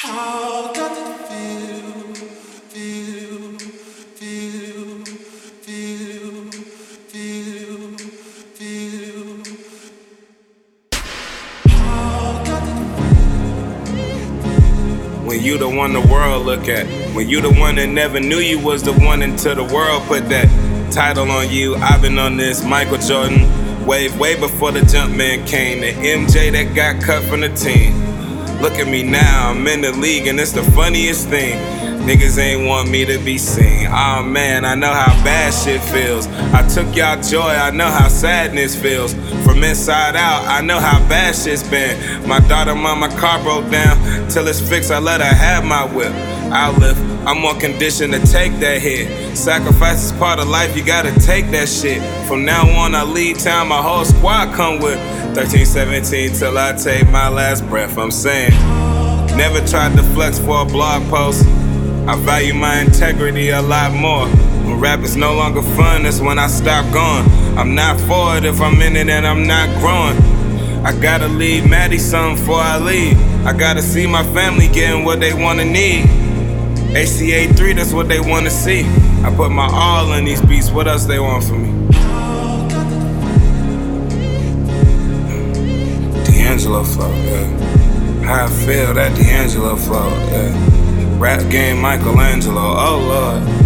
How does it feel? Feel, feel, feel, feel, feel. How does it When you the one the world look at. When you the one that never knew you was the one until the world put that title on you. I've been on this Michael Jordan wave way before the Jumpman came. The MJ that got cut from the team. Look at me now, I'm in the league and it's the funniest thing. Niggas ain't want me to be seen. Aw man, I know how bad shit feels. I took y'all joy, I know how sadness feels. From inside out, I know how bad shit's been. My daughter mama car broke down. Till it's fixed, I let her have my whip. I'll live, I'm more conditioned to take that hit. Sacrifice is part of life, you gotta take that shit. From now on, I leave town, my whole squad come with 13, 17 till I take my last breath. I'm saying, never tried to flex for a blog post. I value my integrity a lot more. When rap is no longer fun, that's when I stop going. I'm not for it if I'm in it and I'm not growing. I gotta leave Maddie something before I leave. I gotta see my family getting what they wanna need. ACA3, that's what they wanna see. I put my all in these beats, what else they want from me? D'Angelo flow, yeah. How I feel, that D'Angelo flow, yeah. Rap game Michelangelo, oh Lord.